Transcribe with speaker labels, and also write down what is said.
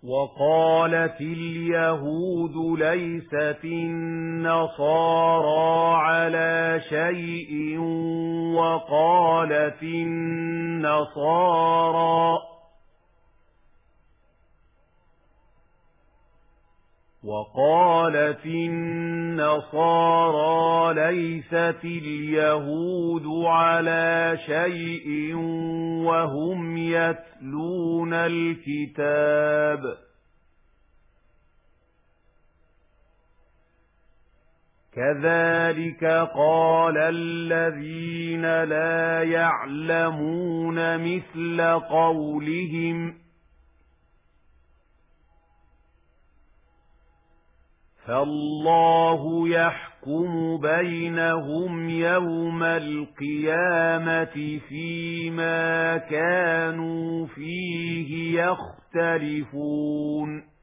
Speaker 1: وقالت اليهود ليست النصارى على شيء وقالت النصارى ليست اليهود على شيء وهم يتلون الكتاب كذلك قال الذين لا يعلمون مثل قولهم فالله يحكم بينهم يوم القيامة فيما كانوا فيه يختلفون